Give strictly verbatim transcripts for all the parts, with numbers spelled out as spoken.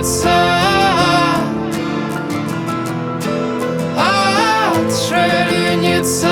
расцветеница, отшельница.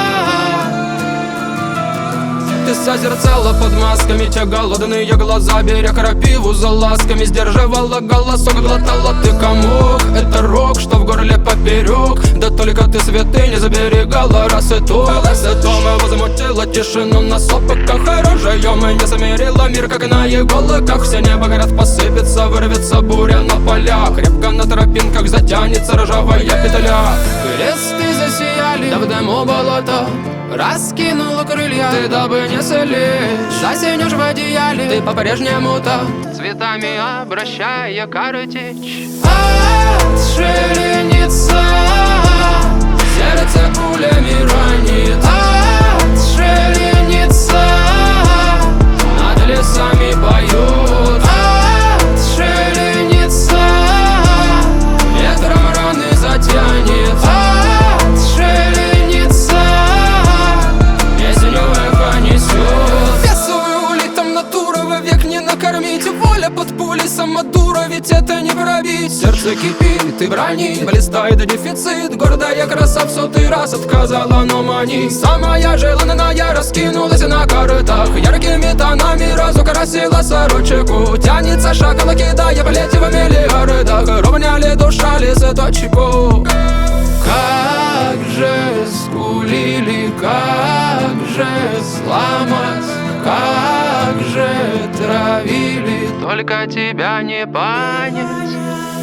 Ты созерцала под масками те голодные глаза, беря крапиву за ласками, сдерживала голосок, глотала ты комок. Это рок, что в горле поперек. Да только ты святыни заберегала раз и то. Дома возмутила тишину на сопоках оружие. Мы не замерила мир, как на иголках. Все небо город посыпется, вырвется буря на полях. Крепко на тропинках затянется ржавая петля. Кресты засияли, да в дыму болото раскинула крылья, ты дабы не слечь, заснешь в одеяле, ты по-прежнему-то цветами обращая картечь. Отшельница, сердце пулями ранит. Отшельница, над лесами поют. Отшельница, ветром раны затянет. Воля под пулей самодура, ведь это не пробить. Сердце кипит и бронит, блистает дефицит. Гордая краса в сотый раз отказала, но мани. Самая желанная раскинулась на картах, яркими тонами разукрасила сорочку. Тянется шакала, кидая плети в миллиардах. Ровняли душа лесоточку. Как же скулили, как же сломать, как же травили, только тебя не понять.